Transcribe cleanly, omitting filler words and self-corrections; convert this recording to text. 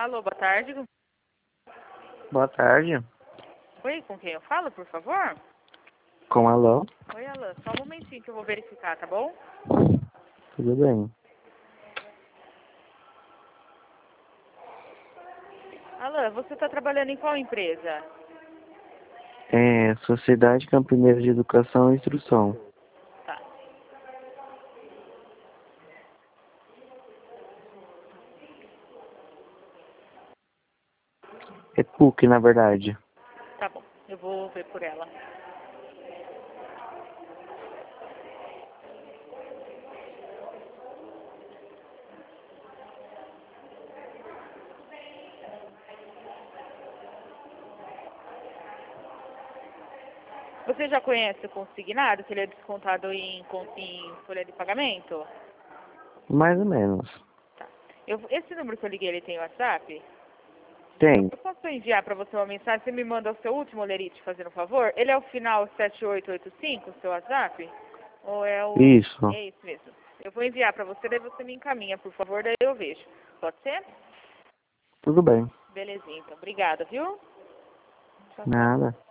Alô, boa tarde. Boa tarde. Oi, com quem eu falo, por favor? Com alô? Oi, Alan, só um momentinho que eu vou verificar, tá bom? Tudo bem. Alan, você está trabalhando em qual empresa? Sociedade Campineira de Educação e Instrução. Tá. É PUC, na verdade. Tá bom, eu vou ver por ela. Você já conhece o consignado, que ele é descontado em folha de pagamento? Mais ou menos. Tá. Esse número que eu liguei, ele tem WhatsApp? Tem. Eu posso enviar para você uma mensagem? Você me manda o seu último, Lerite, fazendo um favor? Ele é o final 7885, o seu WhatsApp? Ou é o... Isso. É isso mesmo. Eu vou enviar para você, daí você me encaminha, por favor, daí eu vejo. Pode ser? Tudo bem. Belezinha, então. Obrigada, viu? Tchau, tchau. Nada.